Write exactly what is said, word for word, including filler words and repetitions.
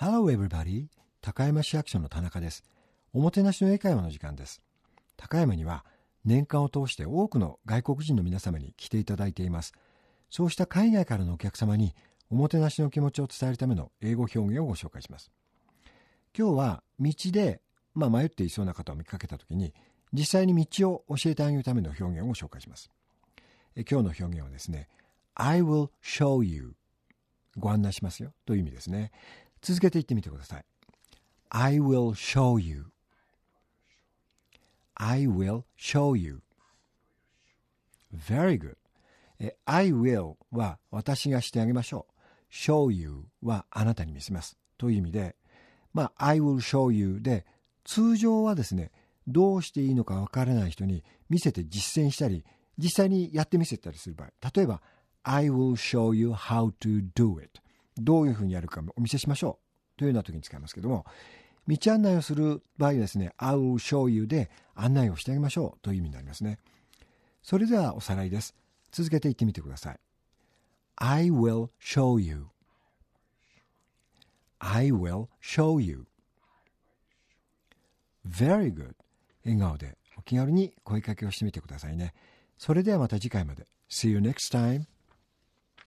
Hello everybody! 高山市役所の田中です。おもてなしの英会話の時間です。高山には年間を通して多くの外国人の皆様に来ていただいています。そうした海外からのお客様におもてなしの気持ちを伝えるための英語表現をご紹介します。今日は道で、まあ、迷っていそうな方を見かけたときに実際に道を教えてあげるための表現をご紹介します。え今日の表現はですね、I will show you ご案内しますよという意味ですね。続けて言ってみてください。I will show you I will show you Very good. I will は私がしてあげましょう。show you はあなたに見せますという意味で、まあ I will show you で通常はですね、どうしていいのかわからない人に見せて実践したり、実際にやってみせたりする場合、例えば I will show you how to do it どういうふうにやるかお見せしましょうというような時に使いますけども、道案内をする場合はですね、I will show you で案内をしてあげましょうという意味になりますね。それではおさらいです。続けて言ってみてください。I will show you I will show you Very good. 笑顔でお気軽に声かけをしてみてくださいね。それではまた次回まで。See you next time.